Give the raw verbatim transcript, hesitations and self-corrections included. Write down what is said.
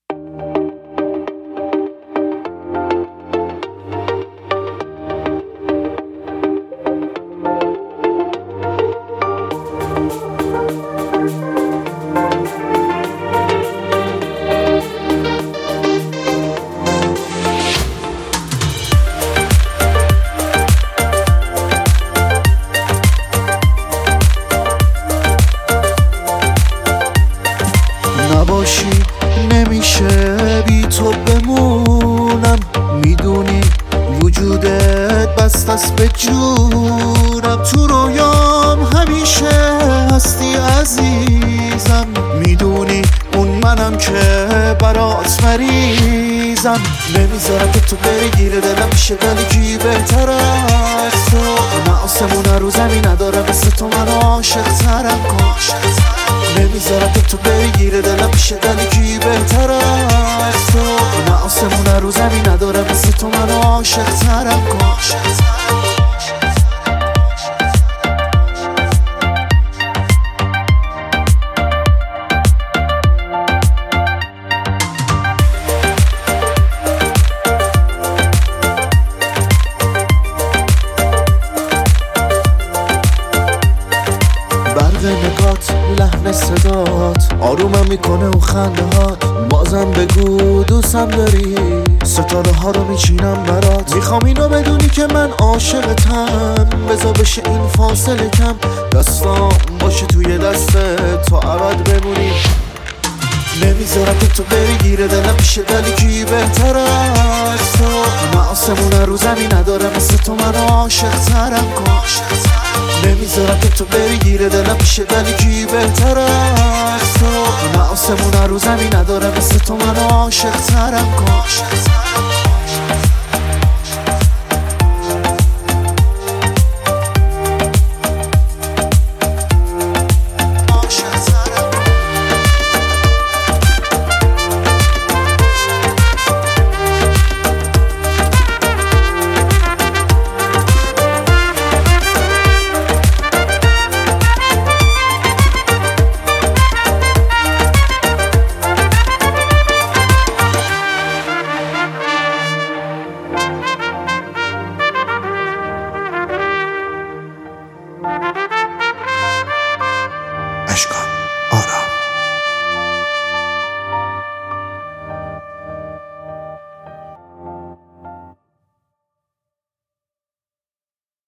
نباشی نمیشه بی تو بمونم، میدونی وجودت بست است به جونم. تو رویام همیشه هستی عزیزم، میدونی اون منم که برات مریضم. نمیذارم که تو بری گیره دلم میشه، ولی کی بهتر از تو؟ نه آسمون رو زمین ندارم مثل تو، من عاشق ترم کاش. نمیذارم که تو بری گیره دلم میشه، ولی کی بهتر از تو؟ نه آسمون رو زمین ندارم مثل تو، من عاشق ترم کاش. برق نگات، لحن صدات آرومم میکنه و خنده هات. بازم بگو دوستم داری، ستاره ها رو میچینم برات. میخوام اینو بدونی که من عاشقتم، بذار بشه این فاصله کم. دستام باشه توی دستت تا ابد بمونی. نمیذارم که تو بری گیره دلم میشه، ولی کی بهتر از تو؟ نه آسمون رو زمین ندارم مثل تو، من عاشق ترم کاش. نمیذارم که تو بری گیره دلم میشه، ولی کی بهتر از تو؟ نه آسمون رو زمین ندارم مثل تو، من عاشق ترم کاش.